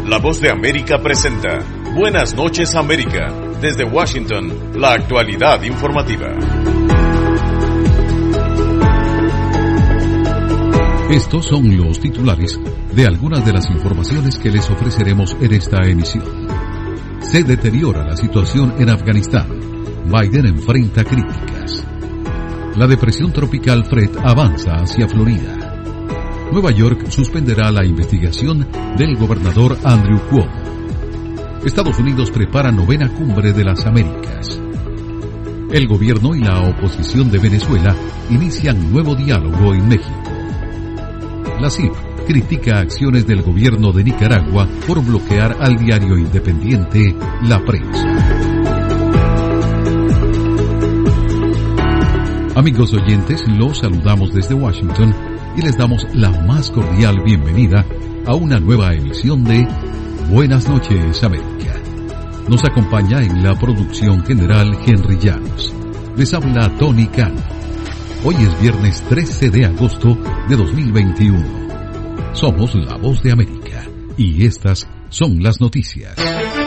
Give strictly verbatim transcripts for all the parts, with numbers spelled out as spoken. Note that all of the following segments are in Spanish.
La Voz de América presenta Buenas noches América. Desde Washington, la actualidad informativa. Estos son los titulares de algunas de las informaciones que les ofreceremos en esta emisión. Se deteriora la situación en Afganistán. Biden enfrenta críticas. La depresión tropical Fred avanza hacia Florida. Nueva York suspenderá la investigación del gobernador Andrew Cuomo. Estados Unidos prepara novena cumbre de las Américas. El gobierno y la oposición de Venezuela inician nuevo diálogo en México. La C I P critica acciones del gobierno de Nicaragua por bloquear al diario independiente La Prensa. Amigos oyentes, los saludamos desde Washington y les damos la más cordial bienvenida a una nueva emisión de Buenas noches América. Nos acompaña en la producción general Henry Llanos. Les habla Tony Cano. Hoy es viernes trece de agosto de dos mil veintiuno. Somos La Voz de América y estas son las noticias.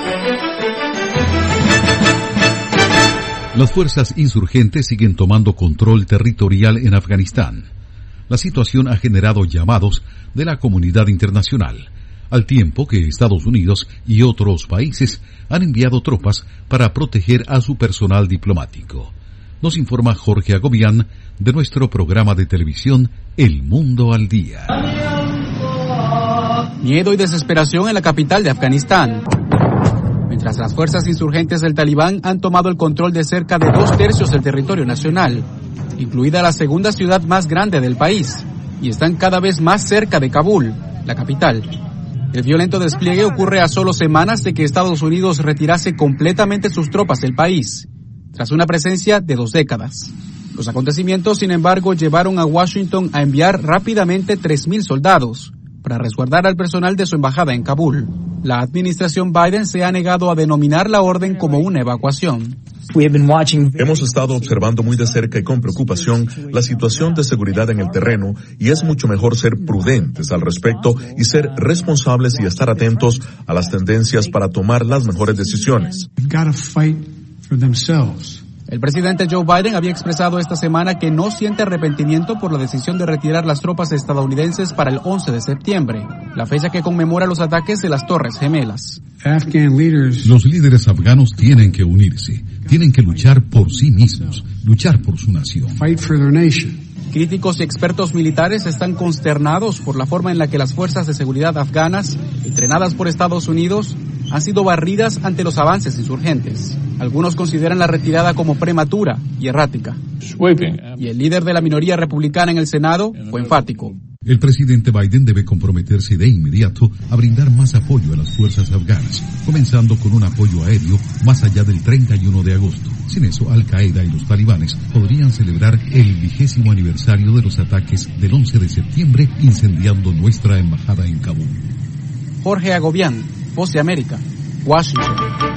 Las fuerzas insurgentes siguen tomando control territorial en Afganistán. La situación ha generado llamados de la comunidad internacional, al tiempo que Estados Unidos y otros países han enviado tropas para proteger a su personal diplomático. Nos informa Jorge Agobián de nuestro programa de televisión El Mundo al Día. Miedo y desesperación en la capital de Afganistán. Mientras las fuerzas insurgentes del Talibán han tomado el control de cerca de dos tercios del territorio nacional, incluida la segunda ciudad más grande del país, y están cada vez más cerca de Kabul, la capital. El violento despliegue ocurre a solo semanas de que Estados Unidos retirase completamente sus tropas del país, tras una presencia de dos décadas. Los acontecimientos, sin embargo, llevaron a Washington a enviar rápidamente tres mil soldados para resguardar al personal de su embajada en Kabul. La administración Biden se ha negado a denominar la orden como una evacuación. Hemos estado observando muy de cerca y con preocupación la situación de seguridad en el terreno y es mucho mejor ser prudentes al respecto y ser responsables y estar atentos a las tendencias para tomar las mejores decisiones. El presidente Joe Biden había expresado esta semana que no siente arrepentimiento por la decisión de retirar las tropas estadounidenses para el once de septiembre, la fecha que conmemora los ataques de las Torres Gemelas. Los líderes afganos tienen que unirse, tienen que luchar por sí mismos, luchar por su nación. Críticos y expertos militares están consternados por la forma en la que las fuerzas de seguridad afganas, entrenadas por Estados Unidos, han sido barridas ante los avances insurgentes. Algunos consideran la retirada como prematura y errática. Y el líder de la minoría republicana en el Senado fue enfático. El presidente Biden debe comprometerse de inmediato a brindar más apoyo a las fuerzas afganas, comenzando con un apoyo aéreo más allá del treinta y uno de agosto. Sin eso, Al-Qaeda y los talibanes podrían celebrar el vigésimo aniversario de los ataques del once de septiembre, incendiando nuestra embajada en Kabul. Jorge Agobián, Voz de América, Washington.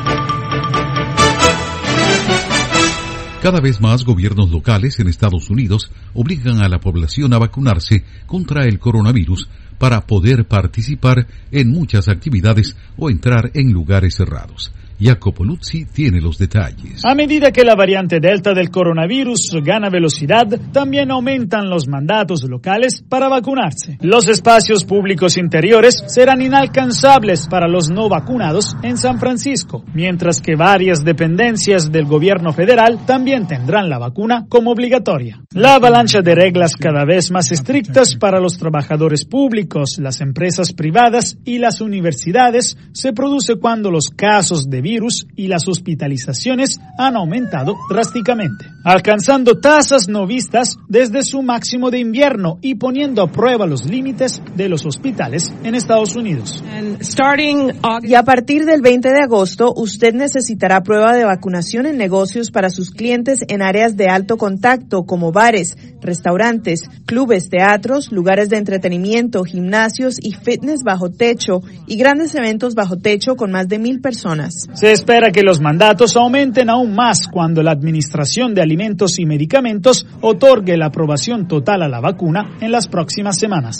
Cada vez más gobiernos locales en Estados Unidos obligan a la población a vacunarse contra el coronavirus para poder participar en muchas actividades o entrar en lugares cerrados. Jacopo Luzzi tiene los detalles. A medida que la variante Delta del coronavirus gana velocidad, también aumentan los mandatos locales para vacunarse. Los espacios públicos interiores serán inalcanzables para los no vacunados en San Francisco, mientras que varias dependencias del gobierno federal también tendrán la vacuna como obligatoria. La avalancha de reglas cada vez más estrictas para los trabajadores públicos, las empresas privadas y las universidades se produce cuando los casos de virus y las hospitalizaciones han aumentado drásticamente, alcanzando tasas no vistas desde su máximo de invierno y poniendo a prueba los límites de los hospitales en Estados Unidos. Y a partir del veinte de agosto, usted necesitará prueba de vacunación en negocios para sus clientes en áreas de alto contacto como bares, restaurantes, clubes, teatros, lugares de entretenimiento, gimnasios y fitness bajo techo y grandes eventos bajo techo con más de mil personas. Se espera que los mandatos aumenten aún más cuando la Administración de Alimentos y Medicamentos otorgue la aprobación total a la vacuna en las próximas semanas.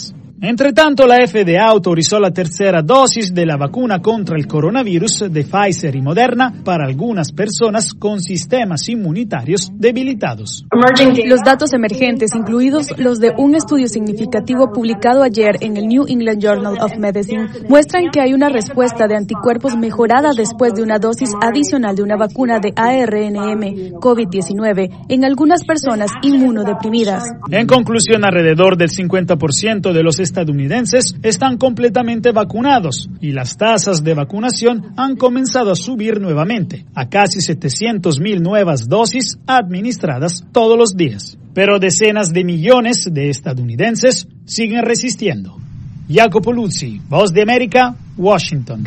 Entre tanto, la F D A autorizó la tercera dosis de la vacuna contra el coronavirus de Pfizer y Moderna para algunas personas con sistemas inmunitarios debilitados. Los datos emergentes, incluidos los de un estudio significativo publicado ayer en el New England Journal of Medicine, muestran que hay una respuesta de anticuerpos mejorada después de una dosis adicional de una vacuna de A R N M COVID diecinueve en algunas personas inmunodeprimidas. En conclusión, alrededor del cincuenta por ciento de los estadounidenses están completamente vacunados y las tasas de vacunación han comenzado a subir nuevamente, a casi setecientas mil nuevas dosis administradas todos los días. Pero decenas de millones de estadounidenses siguen resistiendo. Jacopo Luzzi, Voz de América, Washington.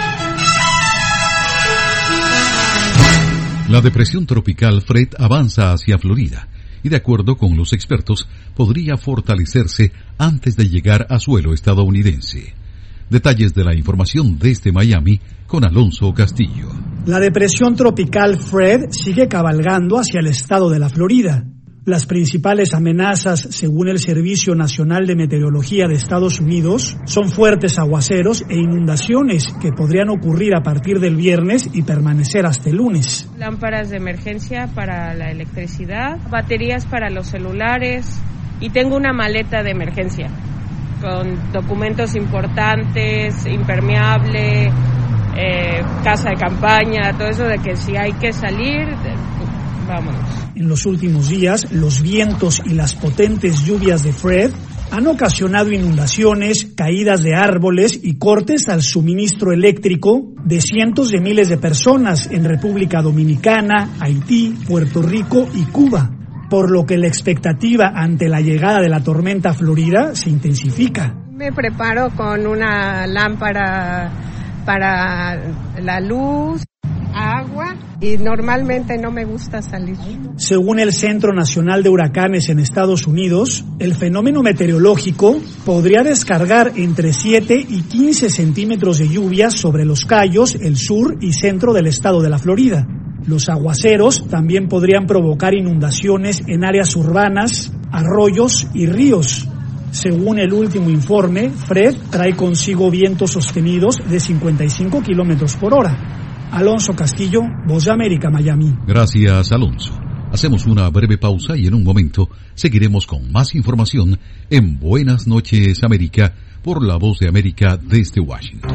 La depresión tropical Fred avanza hacia Florida y, de acuerdo con los expertos, podría fortalecerse antes de llegar a suelo estadounidense. Detalles de la información desde Miami con Alonso Castillo. La depresión tropical Fred sigue cabalgando hacia el estado de la Florida. Las principales amenazas, según el Servicio Nacional de Meteorología de Estados Unidos, son fuertes aguaceros e inundaciones que podrían ocurrir a partir del viernes y permanecer hasta el lunes. Lámparas de emergencia para la electricidad, baterías para los celulares y tengo una maleta de emergencia con documentos importantes, impermeable, eh, casa de campaña, todo eso de que si hay que salir, vámonos. En los últimos días, los vientos y las potentes lluvias de Fred han ocasionado inundaciones, caídas de árboles y cortes al suministro eléctrico de cientos de miles de personas en República Dominicana, Haití, Puerto Rico y Cuba, por lo que la expectativa ante la llegada de la tormenta Florida se intensifica. Me preparo con una lámpara para la luz, agua, y normalmente no me gusta salir. Según el Centro Nacional de Huracanes en Estados Unidos, el fenómeno meteorológico podría descargar entre siete y quince centímetros de lluvia sobre los Cayos, el sur y centro del estado de la Florida. Los aguaceros también podrían provocar inundaciones en áreas urbanas, arroyos y ríos. Según el último informe, Fred trae consigo vientos sostenidos de cincuenta y cinco kilómetros por hora. Alonso Castillo, Voz de América, Miami. Gracias, Alonso. Hacemos una breve pausa y en un momento seguiremos con más información en Buenas noches, América, por la Voz de América desde Washington.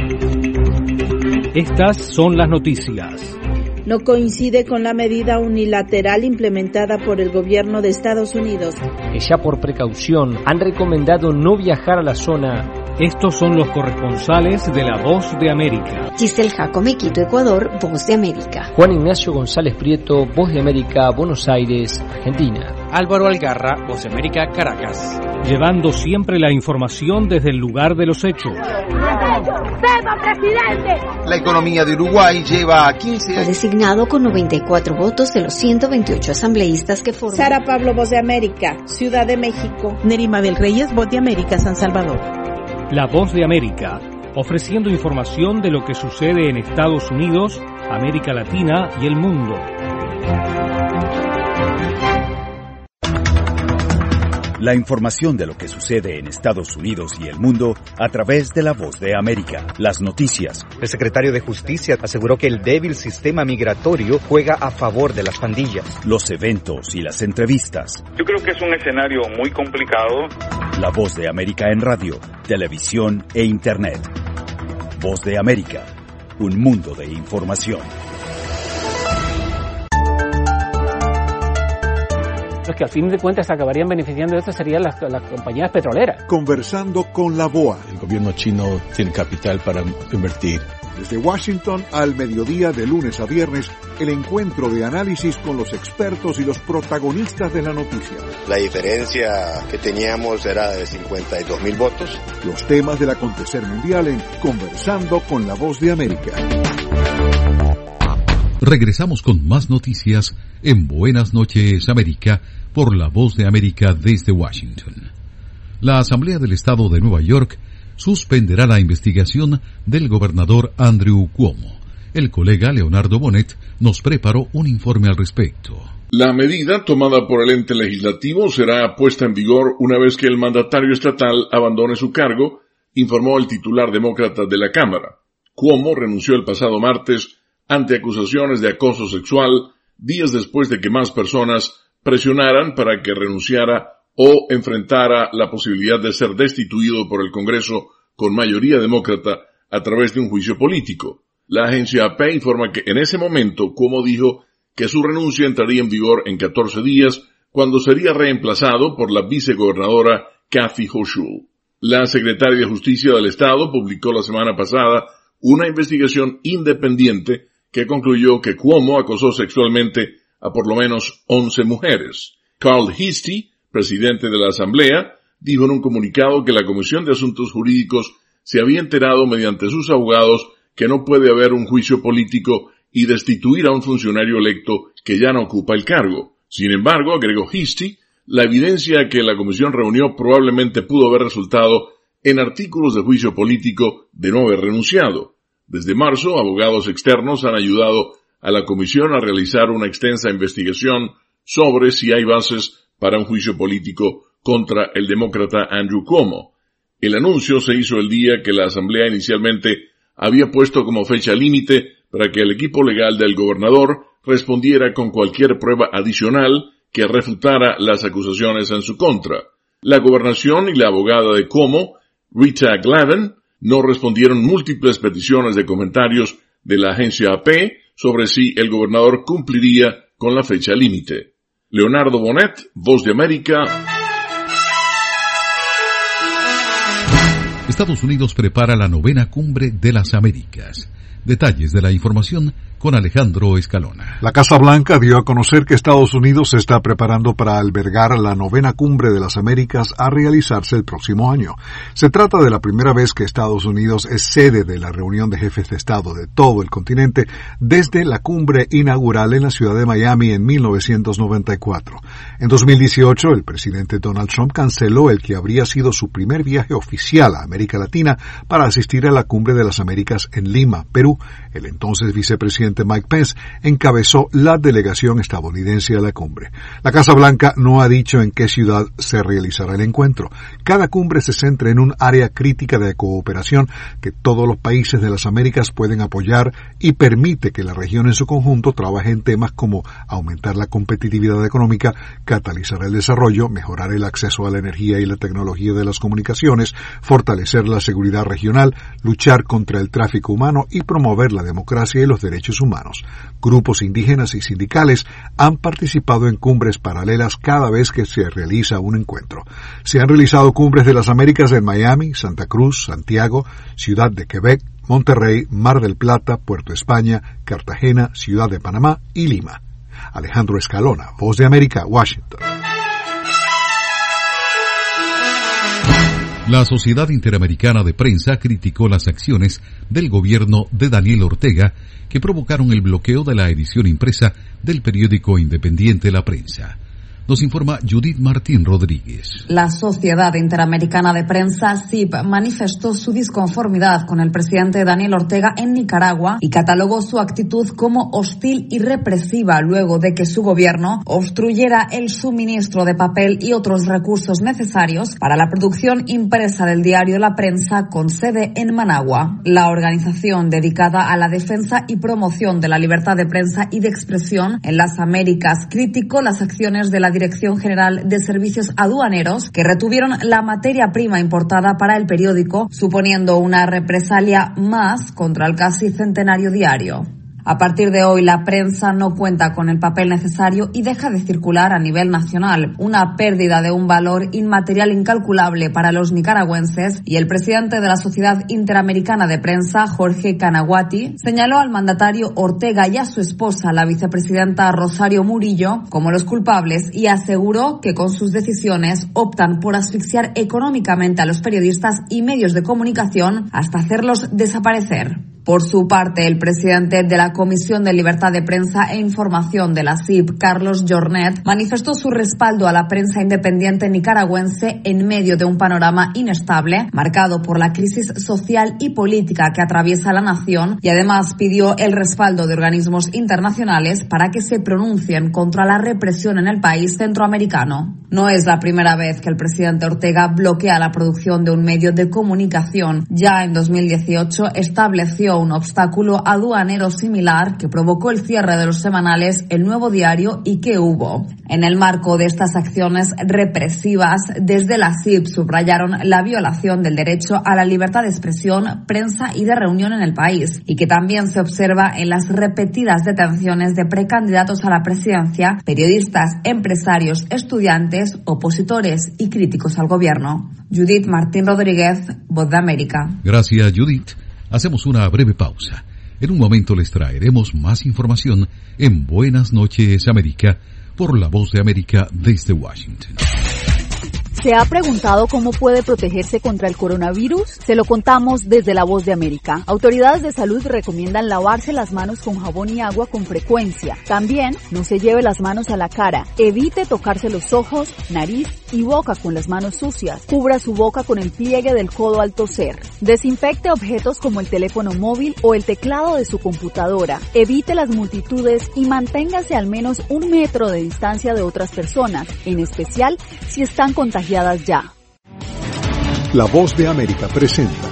Estas son las noticias. No coincide con la medida unilateral implementada por el gobierno de Estados Unidos. Que ya por precaución han recomendado no viajar a la zona. Estos son los corresponsales de la Voz de América. Giselle Jacome, Quito, Ecuador, Voz de América. Juan Ignacio González Prieto, Voz de América, Buenos Aires, Argentina. Álvaro Algarra, Voz de América, Caracas. Llevando siempre la información desde el lugar de los hechos. La economía de Uruguay lleva quince años. Fue designado con noventa y cuatro votos de los ciento veintiocho asambleístas que forman. Sara Pablo, Voz de América, Ciudad de México. Neri Mabel Reyes, Voz de América, San Salvador. La Voz de América, ofreciendo información de lo que sucede en Estados Unidos, América Latina y el mundo. La información de lo que sucede en Estados Unidos y el mundo a través de la Voz de América. Las noticias. El secretario de Justicia aseguró que el débil sistema migratorio juega a favor de las pandillas. Los eventos y las entrevistas. Yo creo que es un escenario muy complicado. La Voz de América en radio, televisión e internet. Voz de América, un mundo de información. Los que al fin de cuentas acabarían beneficiando de esto serían las, las compañías petroleras. Conversando con la B O A. El gobierno chino tiene capital para invertir. Desde Washington al mediodía de lunes a viernes, el encuentro de análisis con los expertos y los protagonistas de la noticia. La diferencia que teníamos era de cincuenta y dos mil votos. Los temas del acontecer mundial en Conversando con la Voz de América. Regresamos con más noticias en Buenas noches, América, por la Voz de América desde Washington. La Asamblea del Estado de Nueva York suspenderá la investigación del gobernador Andrew Cuomo. El colega Leonardo Bonet nos preparó un informe al respecto. La medida tomada por el ente legislativo será puesta en vigor una vez que el mandatario estatal abandone su cargo, informó el titular demócrata de la Cámara. Cuomo renunció el pasado martes ante acusaciones de acoso sexual, días después de que más personas presionaran para que renunciara o enfrentara la posibilidad de ser destituido por el Congreso con mayoría demócrata a través de un juicio político. La agencia A P informa que en ese momento Cuomo dijo que su renuncia entraría en vigor en catorce días, cuando sería reemplazado por la vicegobernadora Kathy Hochul. La secretaria de Justicia del Estado publicó la semana pasada una investigación independiente que concluyó que Cuomo acosó sexualmente a por lo menos once mujeres. Carl Heastie, presidente de la Asamblea, dijo en un comunicado que la Comisión de Asuntos Jurídicos se había enterado mediante sus abogados que no puede haber un juicio político y destituir a un funcionario electo que ya no ocupa el cargo. Sin embargo, agregó Heastie, la evidencia que la comisión reunió probablemente pudo haber resultado en artículos de juicio político de no haber renunciado. Desde marzo, abogados externos han ayudado a la comisión a realizar una extensa investigación sobre si hay bases para un juicio político contra el demócrata Andrew Cuomo. El anuncio se hizo el día que la Asamblea inicialmente había puesto como fecha límite para que el equipo legal del gobernador respondiera con cualquier prueba adicional que refutara las acusaciones en su contra. La gobernación y la abogada de Cuomo, Rita Glavin, no respondieron múltiples peticiones de comentarios de la agencia A P sobre si el gobernador cumpliría con la fecha límite. Leonardo Bonet, Voz de América. Estados Unidos prepara la novena Cumbre de las Américas. Detalles de la información con Alejandro Escalona. La Casa Blanca dio a conocer que Estados Unidos se está preparando para albergar la novena Cumbre de las Américas a realizarse el próximo año. Se trata de la primera vez que Estados Unidos es sede de la reunión de jefes de Estado de todo el continente desde la cumbre inaugural en la ciudad de Miami en mil novecientos noventa y cuatro. En dos mil dieciocho, el presidente Donald Trump canceló el que habría sido su primer viaje oficial a América Latina para asistir a la Cumbre de las Américas en Lima, Perú. El entonces vicepresidente Mike Pence encabezó la delegación estadounidense a la cumbre. La Casa Blanca no ha dicho en qué ciudad se realizará el encuentro. Cada cumbre se centra en un área crítica de cooperación que todos los países de las Américas pueden apoyar y permite que la región en su conjunto trabaje en temas como aumentar la competitividad económica, catalizar el desarrollo, mejorar el acceso a la energía y la tecnología de las comunicaciones, fortalecer la seguridad regional, luchar contra el tráfico humano y promover la democracia y los derechos humanos. Grupos indígenas y sindicales han participado en cumbres paralelas cada vez que se realiza un encuentro. Se han realizado cumbres de las Américas en Miami, Santa Cruz, Santiago, Ciudad de Quebec, Monterrey, Mar del Plata, Puerto España, Cartagena, Ciudad de Panamá y Lima. Alejandro Escalona, Voz de América, Washington. La Sociedad Interamericana de Prensa criticó las acciones del gobierno de Daniel Ortega que provocaron el bloqueo de la edición impresa del periódico independiente La Prensa. Nos informa Judith Martín Rodríguez. La Sociedad Interamericana de Prensa, S I P, manifestó su disconformidad con el presidente Daniel Ortega en Nicaragua y catalogó su actitud como hostil y represiva luego de que su gobierno obstruyera el suministro de papel y otros recursos necesarios para la producción impresa del diario La Prensa con sede en Managua. La organización dedicada a la defensa y promoción de la libertad de prensa y de expresión en las Américas criticó las acciones de la Dirección General de Servicios Aduaneros, que retuvieron la materia prima importada para el periódico, suponiendo una represalia más contra el casi centenario diario. A partir de hoy, La Prensa no cuenta con el papel necesario y deja de circular a nivel nacional, una pérdida de un valor inmaterial incalculable para los nicaragüenses, y el presidente de la Sociedad Interamericana de Prensa, Jorge Canaguati, señaló al mandatario Ortega y a su esposa, la vicepresidenta Rosario Murillo, como los culpables y aseguró que con sus decisiones optan por asfixiar económicamente a los periodistas y medios de comunicación hasta hacerlos desaparecer. Por su parte, el presidente de la Comisión de Libertad de Prensa e Información de la C I P, Carlos Jornet, manifestó su respaldo a la prensa independiente nicaragüense en medio de un panorama inestable, marcado por la crisis social y política que atraviesa la nación, y además pidió el respaldo de organismos internacionales para que se pronuncien contra la represión en el país centroamericano. No es la primera vez que el presidente Ortega bloquea la producción de un medio de comunicación. Ya en dos mil dieciocho estableció un obstáculo aduanero similar que provocó el cierre de los semanales El Nuevo Diario y Que Hubo. En el marco de estas acciones represivas, desde la C I P subrayaron la violación del derecho a la libertad de expresión, prensa y de reunión en el país, y que también se observa en las repetidas detenciones de precandidatos a la presidencia, periodistas, empresarios, estudiantes, opositores y críticos al gobierno. Judith Martín Rodríguez, Voz de América. Gracias, Judith. Hacemos una breve pausa. En un momento les traeremos más información en Buenas noches, América, por la Voz de América desde Washington. ¿Se ha preguntado cómo puede protegerse contra el coronavirus? Se lo contamos desde la Voz de América. Autoridades de salud recomiendan lavarse las manos con jabón y agua con frecuencia. También no se lleve las manos a la cara. Evite tocarse los ojos, nariz y boca con las manos sucias. Cubra su boca con el pliegue del codo al toser. Desinfecte objetos como el teléfono móvil o el teclado de su computadora. Evite las multitudes y manténgase al menos un metro de distancia de otras personas, en especial si están contagiadas ya. La Voz de América presenta.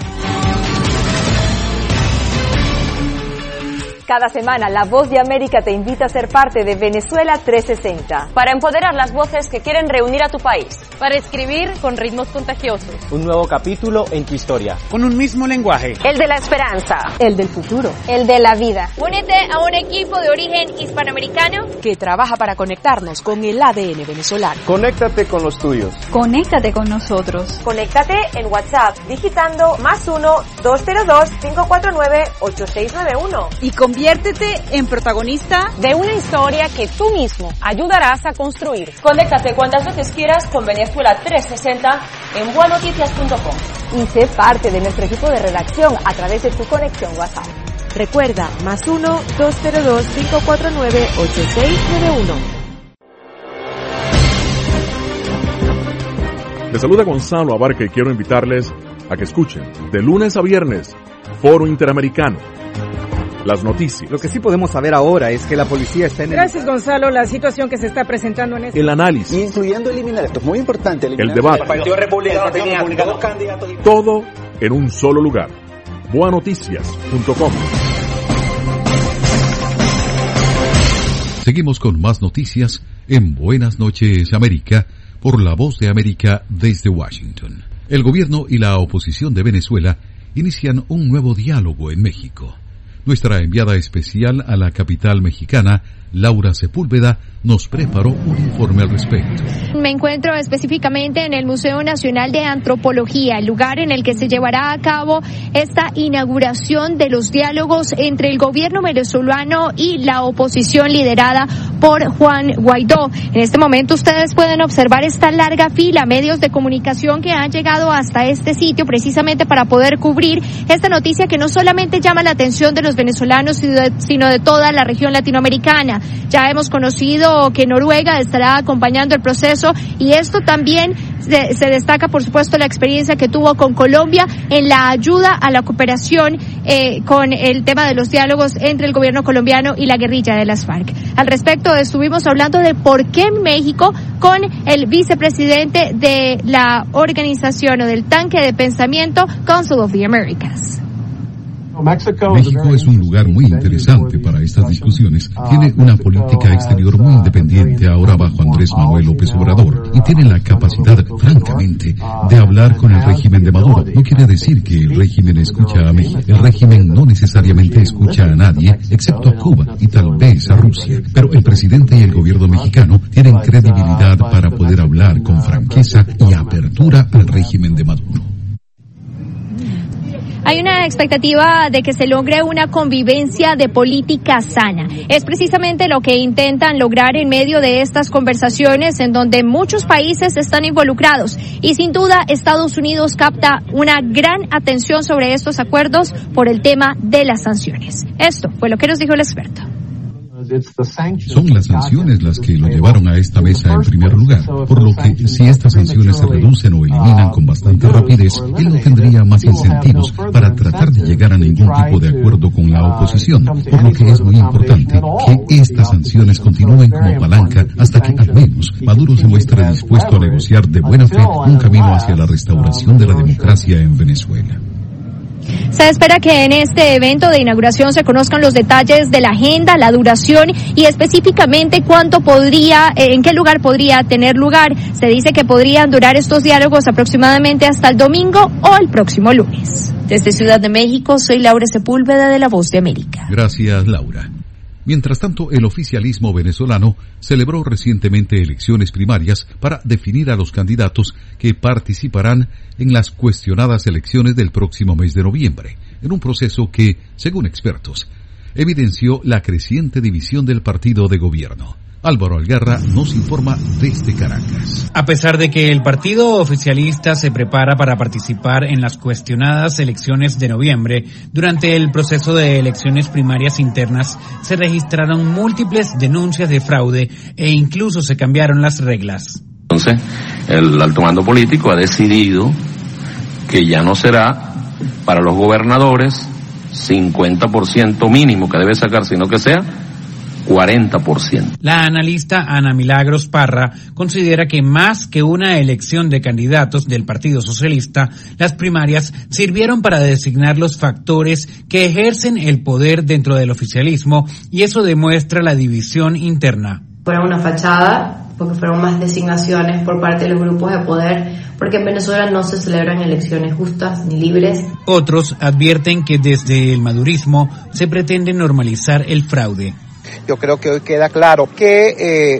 Cada semana, La Voz de América te invita a ser parte de Venezuela trescientos sesenta. Para empoderar las voces que quieren reunir a tu país. Para escribir con ritmos contagiosos. Un nuevo capítulo en tu historia. Con un mismo lenguaje. El de la esperanza. El del futuro. El de la vida. Únete a un equipo de origen hispanoamericano que trabaja para conectarnos con el A D N venezolano. Conéctate con los tuyos. Conéctate con nosotros. Conéctate en WhatsApp digitando más uno, dos cero dos, cinco cuatro nueve, ocho seis nueve uno. Y con Conviértete en protagonista de una historia que tú mismo ayudarás a construir. Conéctate cuantas veces quieras con Venezuela trescientos sesenta en buenoticias punto com. Y sé parte de nuestro equipo de redacción a través de tu conexión WhatsApp. Recuerda, más uno, dos cero dos, cinco cuatro nueve, ocho seis nueve uno. Les saluda Gonzalo Abarca y quiero invitarles a que escuchen de lunes a viernes Foro Interamericano. Las noticias. Lo que sí podemos saber ahora es que la policía está en el... Gracias, Gonzalo. La situación que se está presentando en este... El análisis. Incluyendo eliminar, esto es muy importante. El debate. El Partido Republicano tenía dos candidatos. Todo en un solo lugar. buenoticias punto com. Seguimos con más noticias en Buenas noches, América, por la Voz de América desde Washington. El gobierno y la oposición de Venezuela inician un nuevo diálogo en México. Nuestra enviada especial a la capital mexicana, Laura Sepúlveda, nos preparó un informe al respecto. Me encuentro específicamente en el Museo Nacional de Antropología, el lugar en el que se llevará a cabo esta inauguración de los diálogos entre el gobierno venezolano y la oposición liderada por Juan Guaidó. En este momento ustedes pueden observar esta larga fila, medios de comunicación que han llegado hasta este sitio precisamente para poder cubrir esta noticia que no solamente llama la atención de los venezolanos, sino de toda la región latinoamericana. Ya hemos conocido que Noruega estará acompañando el proceso y esto también se, se destaca, por supuesto, la experiencia que tuvo con Colombia en la ayuda a la cooperación eh, con el tema de los diálogos entre el gobierno colombiano y la guerrilla de las FARC. Al respecto, estuvimos hablando de por qué México, con el vicepresidente de la organización o del tanque de pensamiento Council of the Americas. México es un lugar muy interesante para estas discusiones. Tiene una política exterior muy independiente ahora bajo Andrés Manuel López Obrador y tiene la capacidad, francamente, de hablar con el régimen de Maduro. No quiere decir que el régimen escucha a México. El régimen no necesariamente escucha a nadie, excepto a Cuba y tal vez a Rusia. Pero el presidente y el gobierno mexicano tienen credibilidad para poder hablar con franqueza y apertura al régimen de Maduro. Hay una expectativa de que se logre una convivencia de política sana. Es precisamente lo que intentan lograr en medio de estas conversaciones en donde muchos países están involucrados y sin duda Estados Unidos capta una gran atención sobre estos acuerdos por el tema de las sanciones. Esto fue lo que nos dijo el experto. Son las sanciones las que lo llevaron a esta mesa en primer lugar, por lo que si estas sanciones se reducen o eliminan con bastante rapidez, él no tendría más incentivos para tratar de llegar a ningún tipo de acuerdo con la oposición, por lo que es muy importante que estas sanciones continúen como palanca hasta que al menos Maduro se muestre dispuesto a negociar de buena fe un camino hacia la restauración de la democracia en Venezuela. Se espera que en este evento de inauguración se conozcan los detalles de la agenda, la duración y específicamente cuánto podría, en qué lugar podría tener lugar. Se dice que podrían durar estos diálogos aproximadamente hasta el domingo o el próximo lunes. Desde Ciudad de México, soy Laura Sepúlveda de La Voz de América. Gracias, Laura. Mientras tanto, el oficialismo venezolano celebró recientemente elecciones primarias para definir a los candidatos que participarán en las cuestionadas elecciones del próximo mes de noviembre, en un proceso que, según expertos, evidenció la creciente división del partido de gobierno. Álvaro Algarra nos informa desde Caracas. A pesar de que el partido oficialista se prepara para participar en las cuestionadas elecciones de noviembre, durante el proceso de elecciones primarias internas se registraron múltiples denuncias de fraude e incluso se cambiaron las reglas. Entonces, el alto mando político ha decidido que ya no será para los gobernadores cincuenta por ciento mínimo que debe sacar, sino que sea cuarenta por ciento. La analista Ana Milagros Parra considera que más que una elección de candidatos del Partido Socialista, las primarias sirvieron para designar los factores que ejercen el poder dentro del oficialismo y eso demuestra la división interna. Fueron una fachada, porque fueron más designaciones por parte de los grupos de poder, porque en Venezuela no se celebran elecciones justas ni libres. Otros advierten que desde el madurismo se pretende normalizar el fraude. Yo creo que hoy queda claro que eh,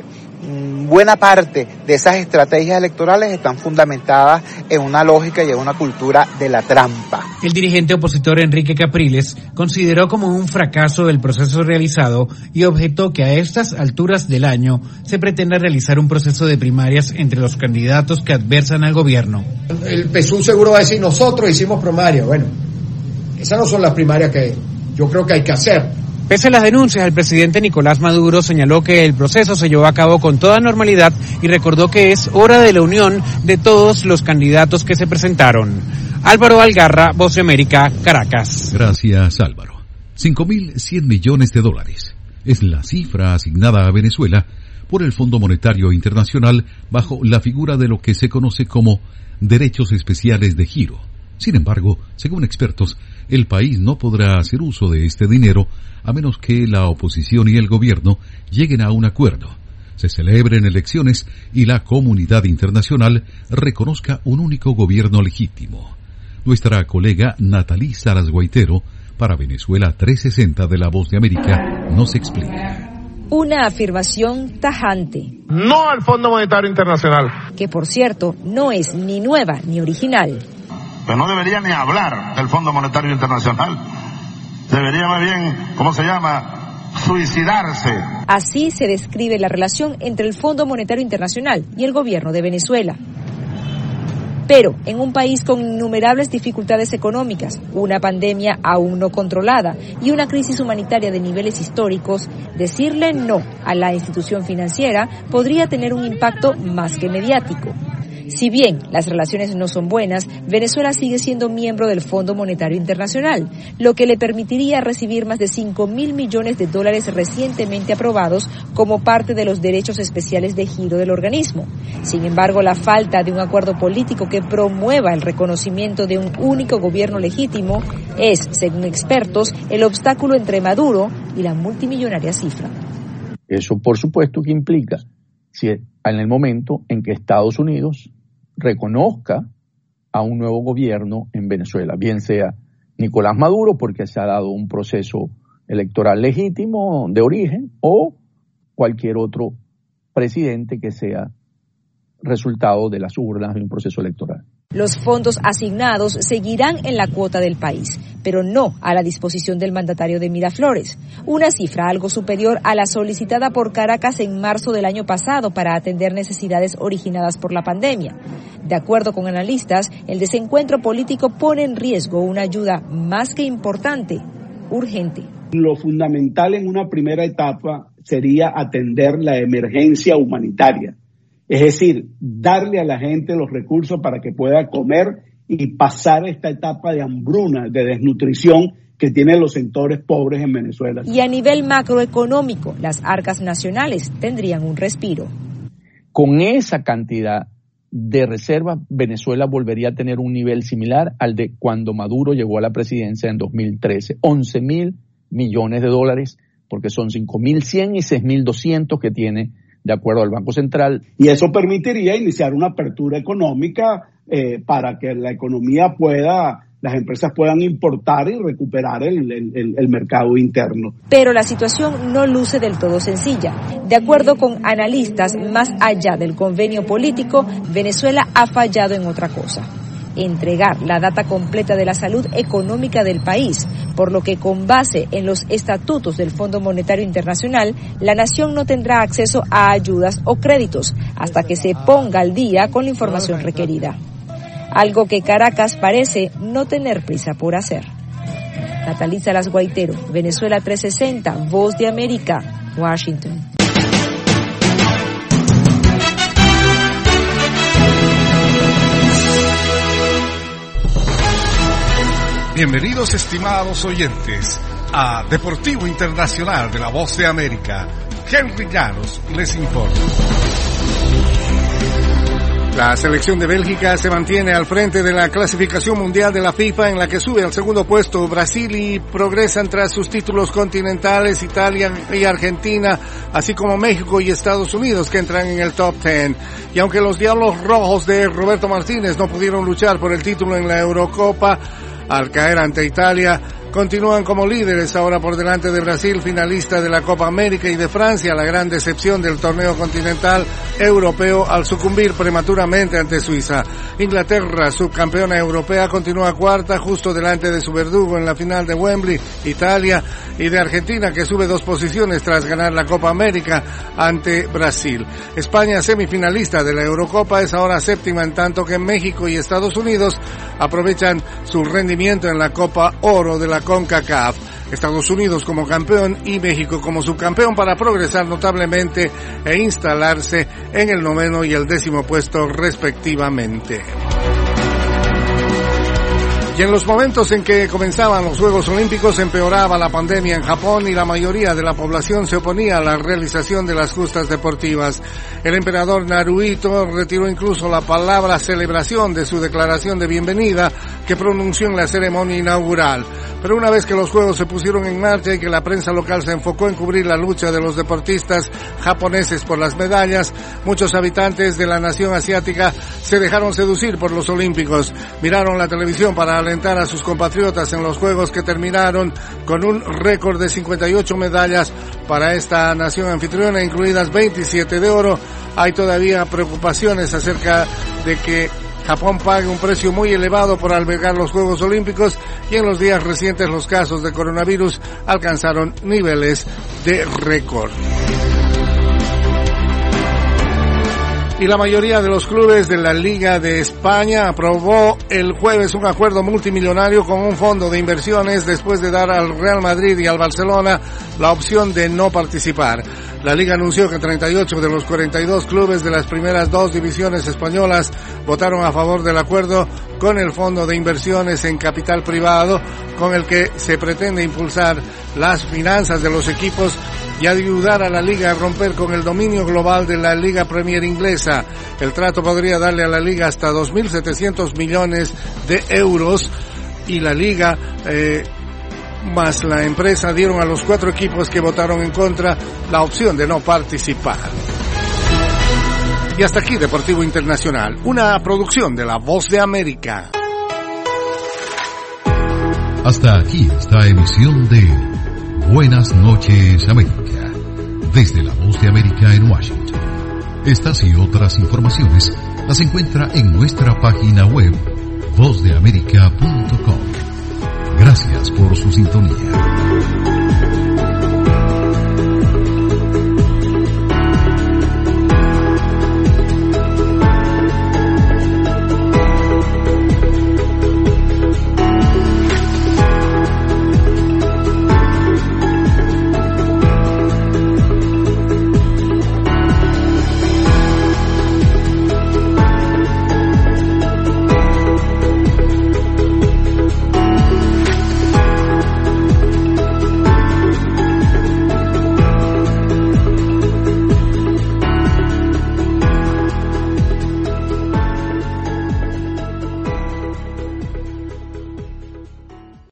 buena parte de esas estrategias electorales están fundamentadas en una lógica y en una cultura de la trampa. El dirigente opositor Enrique Capriles consideró como un fracaso el proceso realizado y objetó que a estas alturas del año se pretenda realizar un proceso de primarias entre los candidatos que adversan al gobierno. El P S U seguro va a decir, nosotros hicimos primarias. Bueno, esas no son las primarias que yo creo que hay que hacer. Pese a las denuncias, el presidente Nicolás Maduro señaló que el proceso se llevó a cabo con toda normalidad y recordó que es hora de la unión de todos los candidatos que se presentaron. Álvaro Algarra, Voz de América, Caracas. Gracias, Álvaro. cinco mil cien millones de dólares es la cifra asignada a Venezuela por el Fondo Monetario Internacional bajo la figura de lo que se conoce como derechos especiales de giro. Sin embargo, según expertos, el país no podrá hacer uso de este dinero a menos que la oposición y el gobierno lleguen a un acuerdo, se celebren elecciones y la comunidad internacional reconozca un único gobierno legítimo. Nuestra colega Natalí Saras Guaitero, para Venezuela trescientos sesenta de La Voz de América, nos explica. Una afirmación tajante. No al Fondo Monetario Internacional. Que, por cierto, no es ni nueva ni original. Pues no debería ni hablar del Fondo Monetario Internacional. Debería más bien, ¿cómo se llama?, suicidarse. Así se describe la relación entre el Fondo Monetario Internacional y el gobierno de Venezuela. Pero en un país con innumerables dificultades económicas, una pandemia aún no controlada y una crisis humanitaria de niveles históricos, decirle no a la institución financiera podría tener un impacto más que mediático. Si bien las relaciones no son buenas, Venezuela sigue siendo miembro del Fondo Monetario Internacional, lo que le permitiría recibir más de cinco mil millones de dólares recientemente aprobados como parte de los derechos especiales de giro del organismo. Sin embargo, la falta de un acuerdo político que promueva el reconocimiento de un único gobierno legítimo es, según expertos, el obstáculo entre Maduro y la multimillonaria cifra. Eso, por supuesto, que implica, si en el momento en que Estados Unidos reconozca a un nuevo gobierno en Venezuela, bien sea Nicolás Maduro, porque se ha dado un proceso electoral legítimo de origen, o cualquier otro presidente que sea resultado de las urnas de un proceso electoral. Los fondos asignados seguirán en la cuota del país, pero no a la disposición del mandatario de Miraflores, una cifra algo superior a la solicitada por Caracas en marzo del año pasado para atender necesidades originadas por la pandemia. De acuerdo con analistas, el desencuentro político pone en riesgo una ayuda más que importante, urgente. Lo fundamental en una primera etapa sería atender la emergencia humanitaria. Es decir, darle a la gente los recursos para que pueda comer y pasar esta etapa de hambruna, de desnutrición que tienen los sectores pobres en Venezuela. Y a nivel macroeconómico, las arcas nacionales tendrían un respiro. Con esa cantidad de reservas, Venezuela volvería a tener un nivel similar al de cuando Maduro llegó a la presidencia en dos mil trece. once mil millones de dólares, porque son cinco mil cien y seis mil doscientos que tiene de acuerdo al Banco Central. Y eso permitiría iniciar una apertura económica eh, para que la economía pueda, las empresas puedan importar y recuperar el, el, el mercado interno. Pero la situación no luce del todo sencilla. De acuerdo con analistas, más allá del convenio político, Venezuela ha fallado en otra cosa: entregar la data completa de la salud económica del país, por lo que con base en los estatutos del Fondo Monetario Internacional, la nación no tendrá acceso a ayudas o créditos hasta que se ponga al día con la información requerida. Algo que Caracas parece no tener prisa por hacer. Natalie Salas Guaitero, Venezuela trescientos sesenta, Voz de América, Washington. Bienvenidos, estimados oyentes, a Deportivo Internacional de la Voz de América. Henry Llanos les informa. La selección de Bélgica se mantiene al frente de la clasificación mundial de la FIFA, en la que sube al segundo puesto Brasil y progresan tras sus títulos continentales Italia y Argentina, así como México y Estados Unidos, que entran en el top diez. Y aunque los Diablos Rojos de Roberto Martínez no pudieron luchar por el título en la Eurocopa, al caer ante Italia, continúan como líderes ahora por delante de Brasil, finalista de la Copa América, y de Francia, la gran decepción del torneo continental europeo al sucumbir prematuramente ante Suiza. Inglaterra, subcampeona europea, continúa cuarta, justo delante de su verdugo en la final de Wembley, Italia, y de Argentina, que sube dos posiciones tras ganar la Copa América ante Brasil. España, semifinalista de la Eurocopa, es ahora séptima, en tanto que México y Estados Unidos aprovechan su rendimiento en la Copa Oro de la CONCACAF. Estados Unidos como campeón y México como subcampeón para progresar notablemente e instalarse en el noveno y el décimo puesto respectivamente. Y en los momentos en que comenzaban los Juegos Olímpicos empeoraba la pandemia en Japón y la mayoría de la población se oponía a la realización de las justas deportivas. El emperador Naruhito retiró incluso la palabra celebración de su declaración de bienvenida que pronunció en la ceremonia inaugural. Pero una vez que los Juegos se pusieron en marcha y que la prensa local se enfocó en cubrir la lucha de los deportistas japoneses por las medallas, muchos habitantes de la nación asiática se dejaron seducir por los olímpicos. Miraron la televisión para alentar a sus compatriotas en los Juegos, que terminaron con un récord de cincuenta y ocho medallas para esta nación anfitriona, incluidas veintisiete de oro. Hay todavía preocupaciones acerca de que Japón pague un precio muy elevado por albergar los Juegos Olímpicos, y en los días recientes los casos de coronavirus alcanzaron niveles de récord. Y la mayoría de los clubes de la Liga de España aprobó el jueves un acuerdo multimillonario con un fondo de inversiones después de dar al Real Madrid y al Barcelona la opción de no participar. La Liga anunció que treinta y ocho de los cuarenta y dos clubes de las primeras dos divisiones españolas votaron a favor del acuerdo con el fondo de inversiones en capital privado, con el que se pretende impulsar las finanzas de los equipos y ayudar a la Liga a romper con el dominio global de la Liga Premier inglesa. El trato podría darle a la Liga hasta dos mil setecientos millones de euros, y la Liga eh, más la empresa dieron a los cuatro equipos que votaron en contra la opción de no participar. Y hasta aquí Deportivo Internacional, una producción de La Voz de América. Hasta aquí esta emisión de Buenas noches, América, desde La Voz de América en Washington. Estas y otras informaciones las encuentra en nuestra página web voz de américa punto com. Gracias por su sintonía.